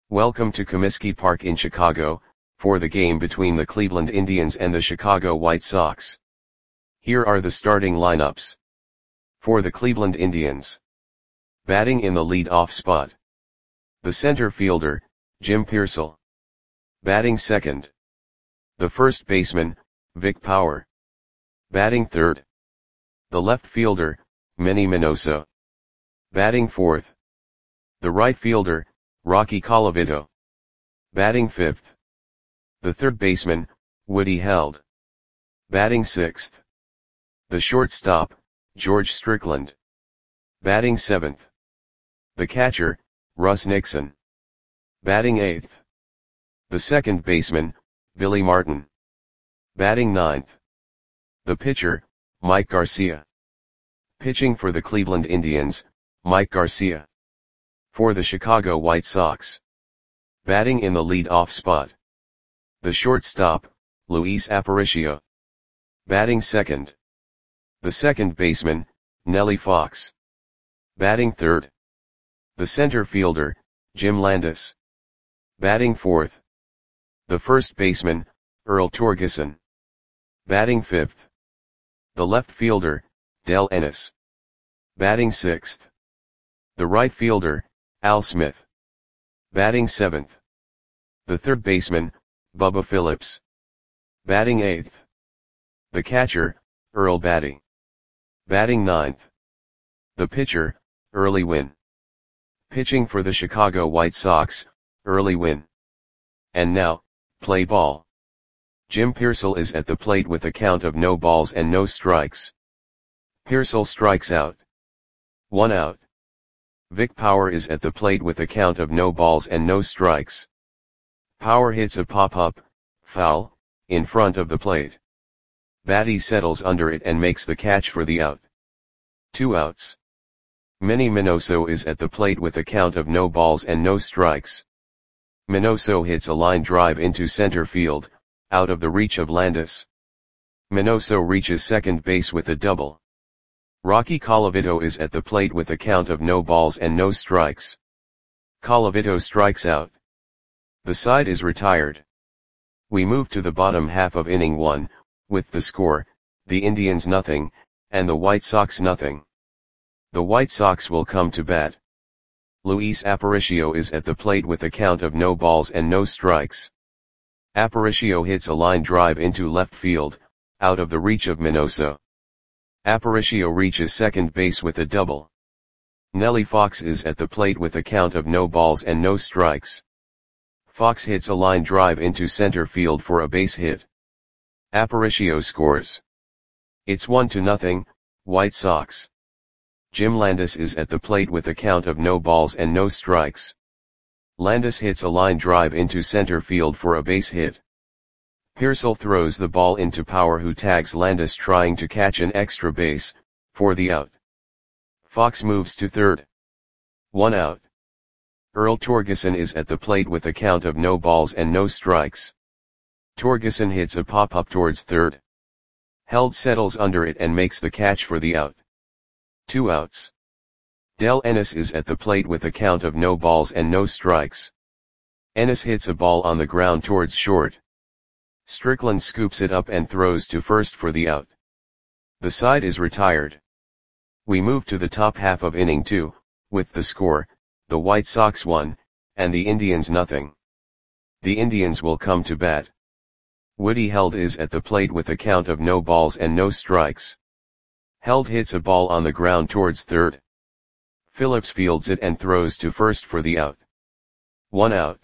Welcome to Comiskey Park in Chicago, for the game between the Cleveland Indians and the Chicago White Sox. Here are the starting lineups. For the Cleveland Indians. Batting in the lead-off spot. The center fielder, Jim Piersall. Batting second. The first baseman, Vic Power. Batting third. The left fielder, Manny Minoso. Batting fourth. The right fielder, Rocky Colavito. Batting fifth. The third baseman, Woody Held. Batting sixth. The shortstop, George Strickland. Batting seventh. The catcher, Russ Nixon. Batting eighth. The second baseman, Billy Martin. Batting ninth. The pitcher, Mike Garcia. Pitching for the Cleveland Indians, Mike Garcia. For the Chicago White Sox. Batting in the lead-off spot. The shortstop, Luis Aparicio. Batting second. The second baseman, Nellie Fox. Batting third. The center fielder, Jim Landis. Batting fourth. The first baseman, Earl Torgeson. Batting fifth. The left fielder, Del Ennis. Batting sixth. The right fielder, Al Smith. Batting seventh. The third baseman, Bubba Phillips. Batting eighth. The catcher, Earl Batty. Batting ninth. The pitcher, Early Wynn. Pitching for the Chicago White Sox, Early Wynn. And now, play ball. Jim Piersall is at the plate with a count of no balls and no strikes. Piersall strikes out. 1 out. Vic Power is at the plate with a count of no balls and no strikes. Power hits a pop-up, foul, in front of the plate. Batty settles under it and makes the catch for the out. 2 outs. Manny Minoso is at the plate with a count of no balls and no strikes. Minoso hits a line drive into center field, out of the reach of Landis. Minoso reaches second base with a double. Rocky Colavito is at the plate with a count of no balls and no strikes. Colavito strikes out. The side is retired. We move to the bottom half of inning 1, with the score, the Indians nothing, and the White Sox nothing. The White Sox will come to bat. Luis Aparicio is at the plate with a count of no balls and no strikes. Aparicio hits a line drive into left field, out of the reach of Minoso. Aparicio reaches second base with a double. Nellie Fox is at the plate with a count of no balls and no strikes. Fox hits a line drive into center field for a base hit. Aparicio scores. It's 1-0, White Sox. Jim Landis is at the plate with a count of no balls and no strikes. Landis hits a line drive into center field for a base hit. Piersall throws the ball into Power, who tags Landis trying to catch an extra base, for the out. Fox moves to third. 1 out. Earl Torgeson is at the plate with a count of no balls and no strikes. Torgeson hits a pop-up towards third. Held settles under it and makes the catch for the out. 2 outs. Del Ennis is at the plate with a count of no balls and no strikes. Ennis hits a ball on the ground towards short. Strickland scoops it up and throws to first for the out. The side is retired. We move to the top half of inning 2, with the score, the White Sox 1, and the Indians nothing. The Indians will come to bat. Woody Held is at the plate with a count of no balls and no strikes. Held hits a ball on the ground towards third. Phillips fields it and throws to first for the out. 1 out.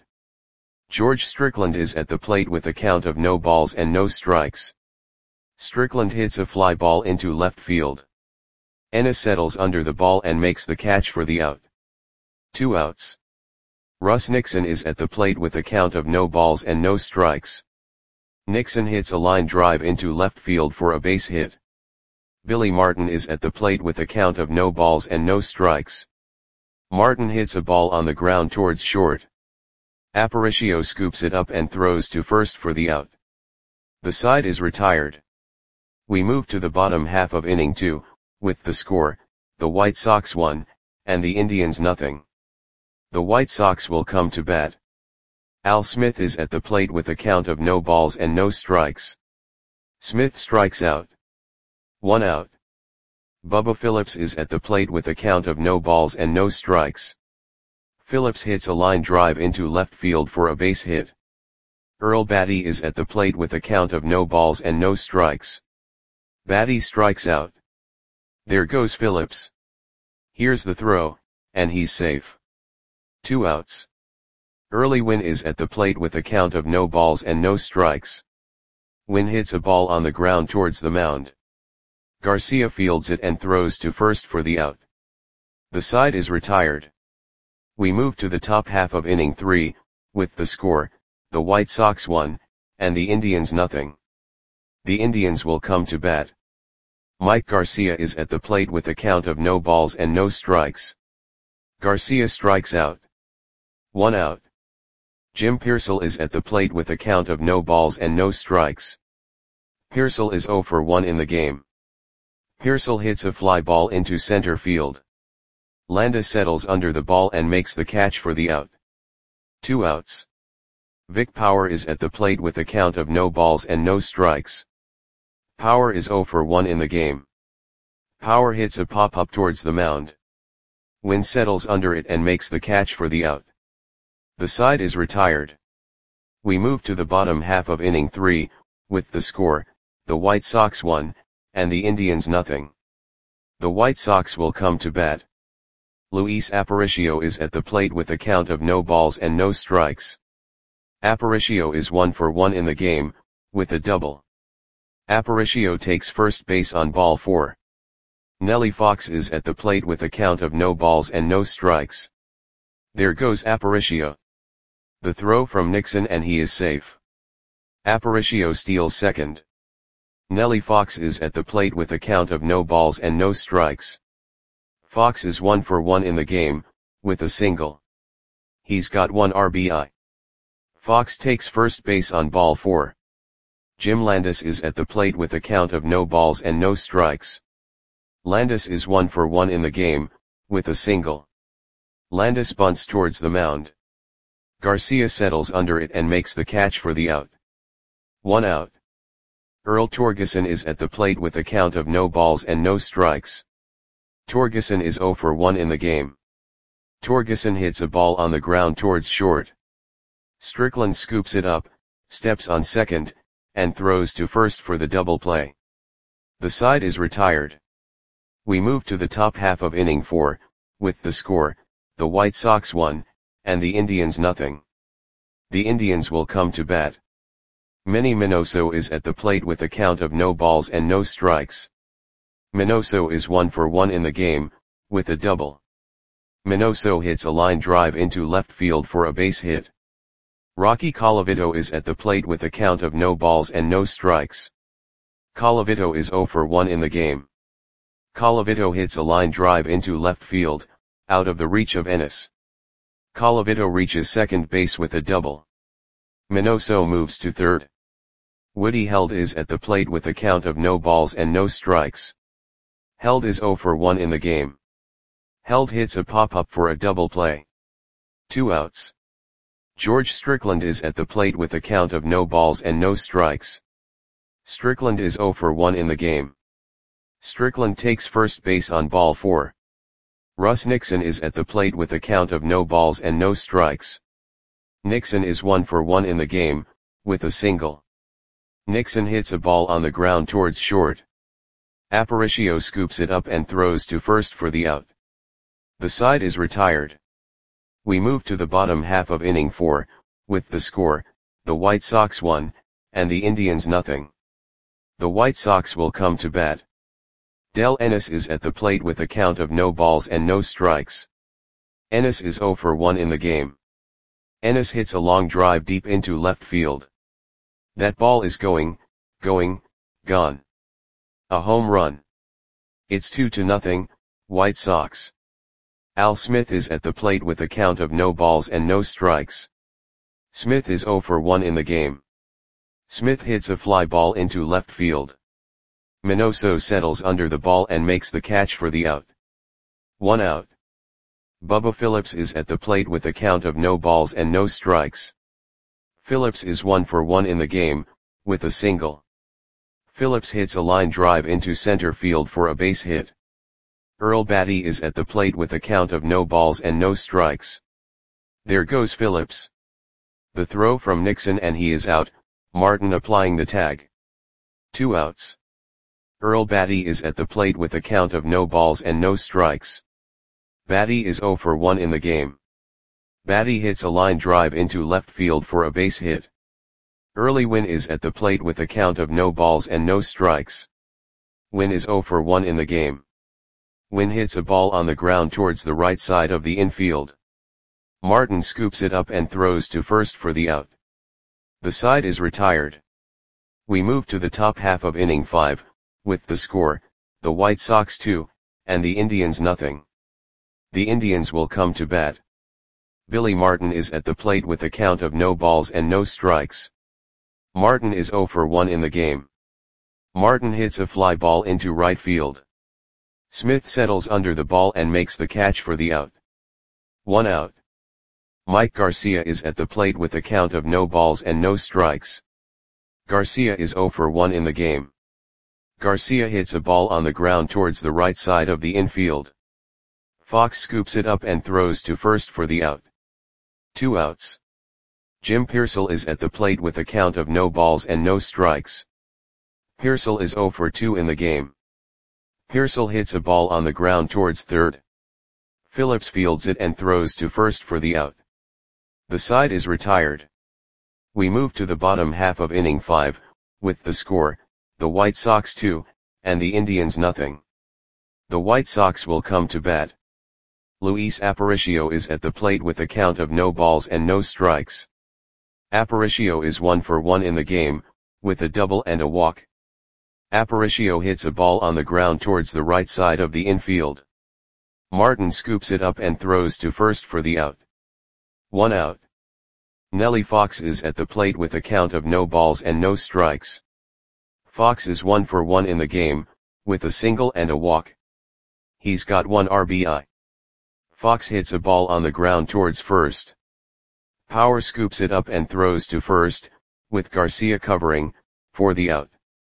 George Strickland is at the plate with a count of no balls and no strikes. Strickland hits a fly ball into left field. Ennis settles under the ball and makes the catch for the out. 2 outs. Russ Nixon is at the plate with a count of no balls and no strikes. Nixon hits a line drive into left field for a base hit. Billy Martin is at the plate with a count of no balls and no strikes. Martin hits a ball on the ground towards short. Aparicio scoops it up and throws to first for the out. The side is retired. We move to the bottom half of inning 2, with the score, the White Sox 1, and the Indians nothing. The White Sox will come to bat. Al Smith is at the plate with a count of no balls and no strikes. Smith strikes out. 1 out. Bubba Phillips is at the plate with a count of no balls and no strikes. Phillips hits a line drive into left field for a base hit. Earl Battey is at the plate with a count of no balls and no strikes. Battey strikes out. There goes Phillips. Here's the throw, and he's safe. 2 outs. Early Wynn is at the plate with a count of no balls and no strikes. Wynn hits a ball on the ground towards the mound. Garcia fields it and throws to first for the out. The side is retired. We move to the top half of inning 3, with the score, the White Sox 1, and the Indians nothing. The Indians will come to bat. Mike Garcia is at the plate with a count of no balls and no strikes. Garcia strikes out. 1 out. Jim Pearsall is at the plate with a count of no balls and no strikes. Pearsall is 0 for 1 in the game. Pearsall hits a fly ball into center field. Landis settles under the ball and makes the catch for the out. 2 outs. Vic Power is at the plate with a count of no balls and no strikes. Power is 0 for 1 in the game. Power hits a pop-up towards the mound. Wynn settles under it and makes the catch for the out. The side is retired. We move to the bottom half of inning 3, with the score, the White Sox 1, and the Indians nothing. The White Sox will come to bat. Luis Aparicio is at the plate with a count of no balls and no strikes. Aparicio is 1 for 1 in the game, with a double. Aparicio takes first base on ball 4. Nellie Fox is at the plate with a count of no balls and no strikes. There goes Aparicio. The throw from Nixon and he is safe. Aparicio steals second. Nellie Fox is at the plate with a count of no balls and no strikes. Fox is 1 for 1 in the game, with a single. He's got 1 RBI. Fox takes first base on ball 4. Jim Landis is at the plate with a count of no balls and no strikes. Landis is 1 for 1 in the game, with a single. Landis bunts towards the mound. Garcia settles under it and makes the catch for the out. 1 out. Earl Torgeson is at the plate with a count of no balls and no strikes. Torgeson is 0 for 1 in the game. Torgeson hits a ball on the ground towards short. Strickland scoops it up, steps on second, and throws to first for the double play. The side is retired. We move to the top half of inning 4, with the score, the White Sox 1, and the Indians nothing. The Indians will come to bat. Manny Minoso is at the plate with a count of no balls and no strikes. Minoso is 1 for 1 in the game, with a double. Minoso hits a line drive into left field for a base hit. Rocky Colavito is at the plate with a count of no balls and no strikes. Colavito is 0 for 1 in the game. Colavito hits a line drive into left field, out of the reach of Ennis. Colavito reaches second base with a double. Minoso moves to third. Woody Held is at the plate with a count of no balls and no strikes. Held is 0 for 1 in the game. Held hits a pop-up for a double play. 2 outs. George Strickland is at the plate with a count of no balls and no strikes. Strickland is 0 for 1 in the game. Strickland takes first base on ball 4. Russ Nixon is at the plate with a count of no balls and no strikes. Nixon is 1 for 1 in the game, with a single. Nixon hits a ball on the ground towards short. Aparicio scoops it up and throws to first for the out. The side is retired. We move to the bottom half of inning 4, with the score, the White Sox 1, and the Indians nothing. The White Sox will come to bat. Del Ennis is at the plate with a count of no balls and no strikes. Ennis is 0 for 1 in the game. Ennis hits a long drive deep into left field. That ball is gone. A home run. It's 2-0, White Sox. Al Smith is at the plate with a count of no balls and no strikes. Smith is 0 for 1 in the game. Smith hits a fly ball into left field. Minoso settles under the ball and makes the catch for the out. 1 out. Bubba Phillips is at the plate with a count of no balls and no strikes. Phillips is 1 for 1 in the game, with a single. Phillips hits a line drive into center field for a base hit. Earl Batty is at the plate with a count of no balls and no strikes. There goes Phillips. The throw from Nixon and he is out, Martin applying the tag. 2 outs. Earl Batty is at the plate with a count of no balls and no strikes. Batty is 0 for 1 in the game. Batty hits a line drive into left field for a base hit. Early Wynn is at the plate with a count of no balls and no strikes. Wynn is 0 for 1 in the game. Wynn hits a ball on the ground towards the right side of the infield. Martin scoops it up and throws to first for the out. The side is retired. We move to the top half of inning 5, with the score, the White Sox 2, and the Indians nothing. The Indians will come to bat. Billy Martin is at the plate with a count of no balls and no strikes. Martin is 0 for 1 in the game. Martin hits a fly ball into right field. Smith settles under the ball and makes the catch for the out. 1 out. Mike Garcia is at the plate with a count of no balls and no strikes. Garcia is 0 for 1 in the game. Garcia hits a ball on the ground towards the right side of the infield. Fox scoops it up and throws to first for the out. 2 outs. Jim Pearsall is at the plate with a count of no balls and no strikes. Pearsall is 0 for 2 in the game. Pearsall hits a ball on the ground towards third. Phillips fields it and throws to first for the out. The side is retired. We move to the bottom half of inning 5, with the score, the White Sox 2, and the Indians nothing. The White Sox will come to bat. Luis Aparicio is at the plate with a count of no balls and no strikes. Aparicio is 1 for 1 in the game, with a double and a walk. Aparicio hits a ball on the ground towards the right side of the infield. Martin scoops it up and throws to first for the out. 1 out. Nellie Fox is at the plate with a count of no balls and no strikes. Fox is 1 for 1 in the game, with a single and a walk. He's got 1 RBI. Fox hits a ball on the ground towards first. Power scoops it up and throws to first, with Garcia covering, for the out.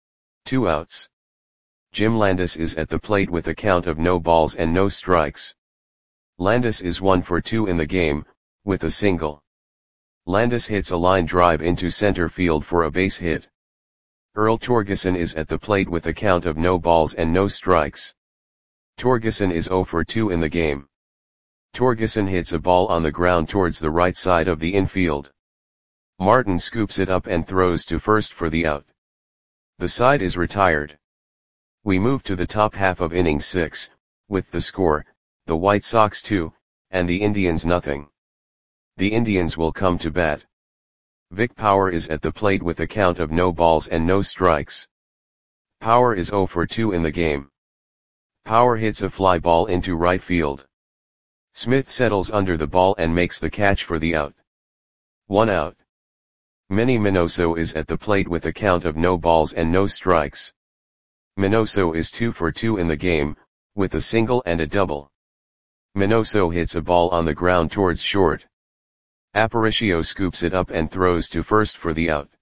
2 outs. Jim Landis is at the plate with a count of no balls and no strikes. Landis is 1 for 2 in the game, with a single. Landis hits a line drive into center field for a base hit. Earl Torgeson is at the plate with a count of no balls and no strikes. Torgeson is 0 for 2 in the game. Torgeson hits a ball on the ground towards the right side of the infield. Martin scoops it up and throws to first for the out. The side is retired. We move to the top half of inning 6, with the score, the White Sox 2, and the Indians nothing. The Indians will come to bat. Vic Power is at the plate with a count of no balls and no strikes. Power is 0 for 2 in the game. Power hits a fly ball into right field. Smith settles under the ball and makes the catch for the out. 1 out. Manny Minoso is at the plate with a count of no balls and no strikes. Minoso is 2 for 2 in the game, with a single and a double. Minoso hits a ball on the ground towards short. Aparicio scoops it up and throws to first for the out.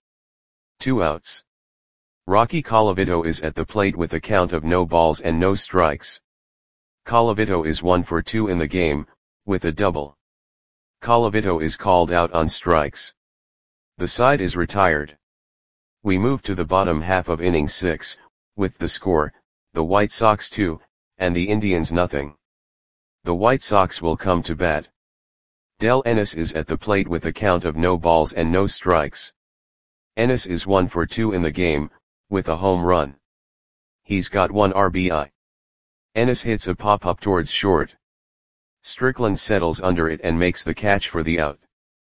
2 outs. Rocky Colavito is at the plate with a count of no balls and no strikes. Colavito is 1 for 2 in the game, with a double. Colavito is called out on strikes. The side is retired. We move to the bottom half of inning 6, with the score, the White Sox 2, and the Indians nothing. The White Sox will come to bat. Del Ennis is at the plate with a count of no balls and no strikes. Ennis is 1 for 2 in the game, with a home run. He's got 1 RBI. Ennis hits a pop-up towards short. Strickland settles under it and makes the catch for the out.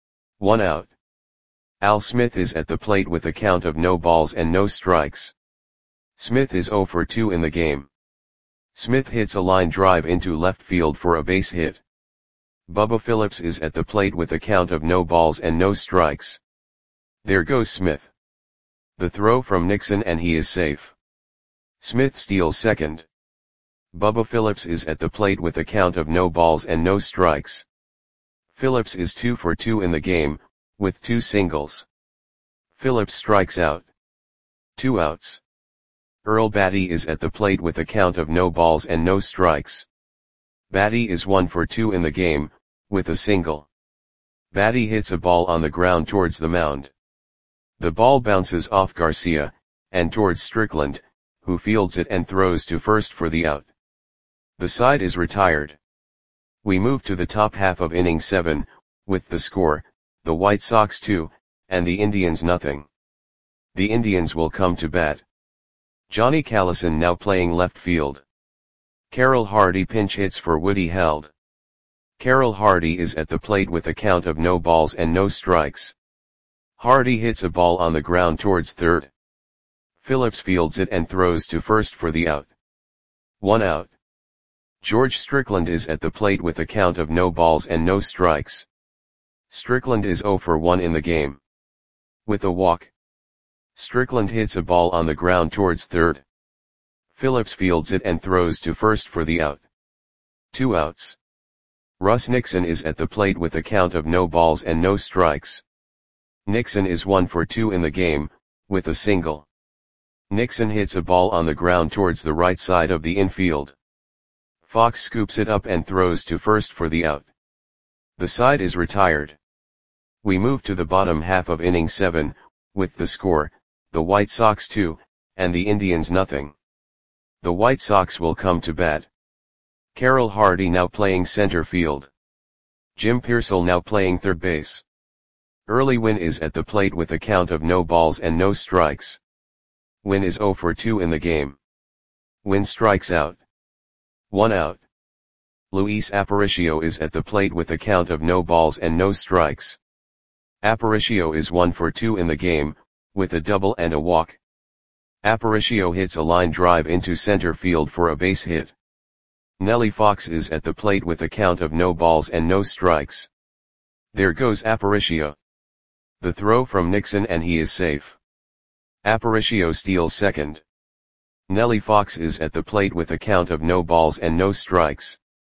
1 out. Al Smith is at the plate with a count of no balls and no strikes. Smith is 0 for 2 in the game. Smith hits a line drive into left field for a base hit. Bubba Phillips is at the plate with a count of no balls and no strikes. There goes Smith. The throw from Nixon and he is safe. Smith steals second. Bubba Phillips is at the plate with a count of no balls and no strikes. Phillips is 2 for 2 in the game, with 2 singles. Phillips strikes out. 2 outs. Earl Batty is at the plate with a count of no balls and no strikes. Batty is 1 for 2 in the game, with a single. Batty hits a ball on the ground towards the mound. The ball bounces off Garcia, and towards Strickland, who fields it and throws to first for the out. The side is retired. We move to the top half of inning 7, with the score, the White Sox 2, and the Indians nothing. The Indians will come to bat. Johnny Callison now playing left field. Carroll Hardy pinch hits for Woody Held. Carroll Hardy is at the plate with a count of no balls and no strikes. Hardy hits a ball on the ground towards third. Phillips fields it and throws to first for the out. 1 out. George Strickland is at the plate with a count of no balls and no strikes. Strickland is 0 for 1 in the game. With a walk. Strickland hits a ball on the ground towards third. Phillips fields it and throws to first for the out. 2 outs. Russ Nixon is at the plate with a count of no balls and no strikes. Nixon is 1 for 2 in the game, with a single. Nixon hits a ball on the ground towards the right side of the infield. Fox scoops it up and throws to first for the out. The side is retired. We move to the bottom half of inning 7, with the score, the White Sox 2, and the Indians nothing. The White Sox will come to bat. Carroll Hardy now playing center field. Jim Piersall now playing third base. Early Wynn is at the plate with a count of no balls and no strikes. Wynn is 0 for 2 in the game. Wynn strikes out. 1 out. Luis Aparicio is at the plate with a count of no balls and no strikes. Aparicio is 1 for 2 in the game, with a double and a walk. Aparicio hits a line drive into center field for a base hit. Nellie Fox is at the plate with a count of no balls and no strikes. There goes Aparicio. The throw from Nixon and he is safe. Aparicio steals second. Nellie Fox is at the plate with a count of no balls and no strikes.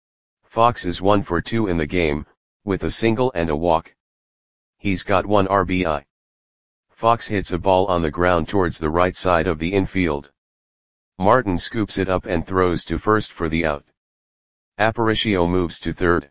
Fox is 1 for 2 in the game, with a single and a walk. He's got 1 RBI. Fox hits a ball on the ground towards the right side of the infield. Martin scoops it up and throws to first for the out. Aparicio moves to third.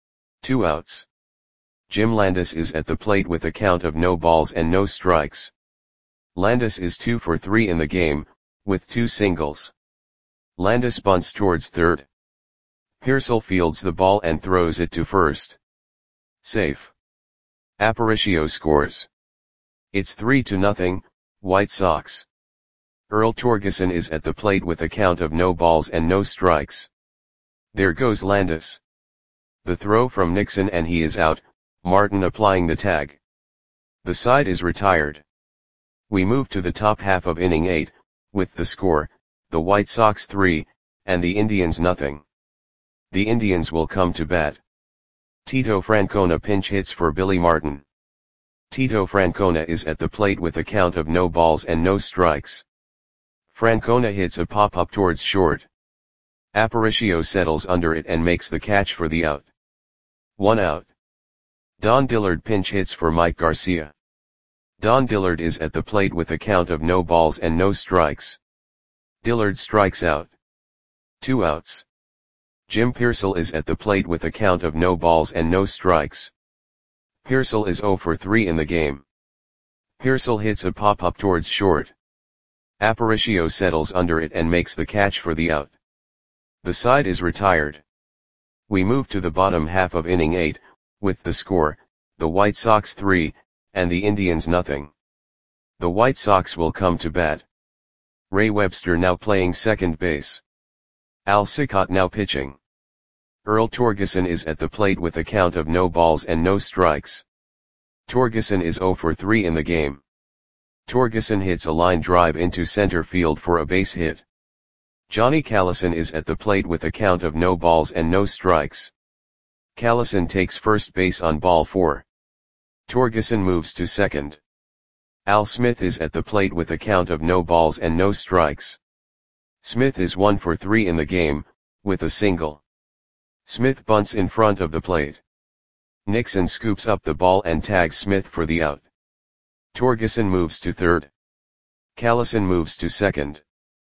2 outs. Jim Landis is at the plate with a count of no balls and no strikes. Landis is 2 for 3 in the game, with 2 singles. Landis bunts towards third. Piersall fields the ball and throws it to first. Safe. Aparicio scores. It's 3-0, White Sox. Earl Torgeson is at the plate with a count of no balls and no strikes. There goes Landis. The throw from Nixon and he is out, Martin applying the tag. The side is retired. We move to the top half of inning 8, with the score, the White Sox 3, and the Indians nothing. The Indians will come to bat. Tito Francona pinch hits for Billy Martin. Tito Francona is at the plate with a count of no balls and no strikes. Francona hits a pop-up towards short. Aparicio settles under it and makes the catch for the out. 1 out. Don Dillard pinch hits for Mike Garcia. Don Dillard is at the plate with a count of no balls and no strikes. Dillard strikes out. 2 outs. Jim Piersall is at the plate with a count of no balls and no strikes. Piersall is 0 for 3 in the game. Piersall hits a pop-up towards short. Aparicio settles under it and makes the catch for the out. The side is retired. We move to the bottom half of inning 8, with the score, the White Sox 3, and the Indians nothing. The White Sox will come to bat. Ray Webster now playing second base. Al Cicotte now pitching. Earl Torgeson is at the plate with a count of no balls and no strikes. Torgeson is 0 for 3 in the game. Torgeson hits a line drive into center field for a base hit. Johnny Callison is at the plate with a count of no balls and no strikes. Callison takes first base on ball 4. Torgeson moves to second. Al Smith is at the plate with a count of no balls and no strikes. Smith is 1 for 3 in the game, with a single. Smith bunts in front of the plate. Nixon scoops up the ball and tags Smith for the out. Torgerson moves to third. Callison moves to second.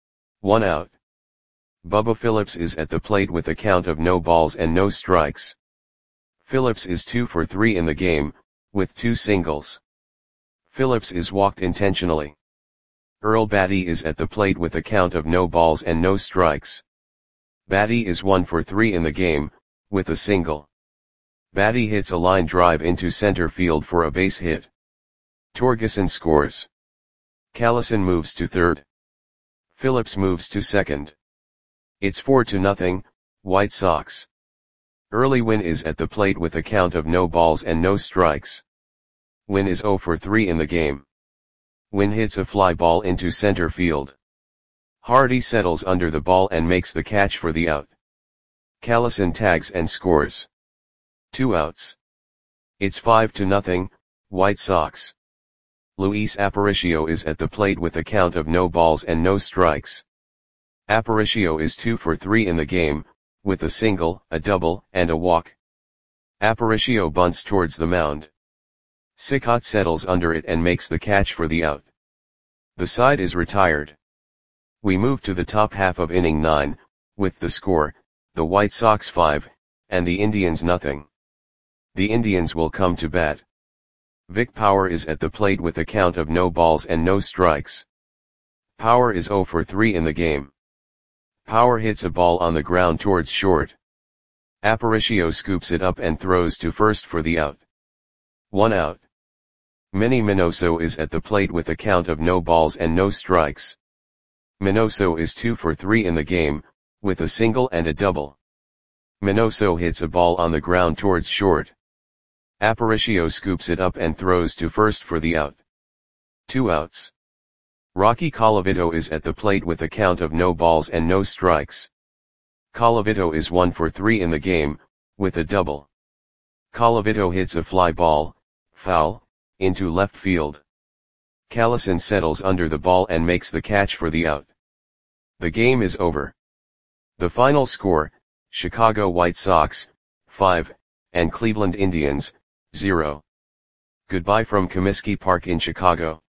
1 out. Bubba Phillips is at the plate with a count of no balls and no strikes. Phillips is 2 for 3 in the game, with 2 singles. Phillips is walked intentionally. Earl Batty is at the plate with a count of no balls and no strikes. Batty is 1 for 3 in the game, with a single. Batty hits a line drive into center field for a base hit. Torgerson scores. Callison moves to third. Phillips moves to second. It's 4-0, White Sox. Early Wynn is at the plate with a count of no balls and no strikes. Wynn is 0 for 3 in the game. Wynn hits a fly ball into center field. Hardy settles under the ball and makes the catch for the out. Callison tags and scores. 2 outs. It's 5-0, White Sox. Luis Aparicio is at the plate with a count of no balls and no strikes. Aparicio is 2 for 3 in the game, with a single, a double, and a walk. Aparicio bunts towards the mound. Cicotte settles under it and makes the catch for the out. The side is retired. We move to the top half of inning 9, with the score, the White Sox 5, and the Indians nothing. The Indians will come to bat. Vic Power is at the plate with a count of no balls and no strikes. Power is 0 for 3 in the game. Power hits a ball on the ground towards short. Aparicio scoops it up and throws to first for the out. 1 out. Manny Minoso is at the plate with a count of no balls and no strikes. Minoso is 2 for 3 in the game, with a single and a double. Minoso hits a ball on the ground towards short. Aparicio scoops it up and throws to first for the out. 2 outs. Rocky Colavito is at the plate with a count of no balls and no strikes. Colavito is 1 for 3 in the game, with a double. Colavito hits a fly ball, foul, into left field. Callison settles under the ball and makes the catch for the out. The game is over. The final score, Chicago White Sox, 5, and Cleveland Indians, 0. Goodbye from Comiskey Park in Chicago.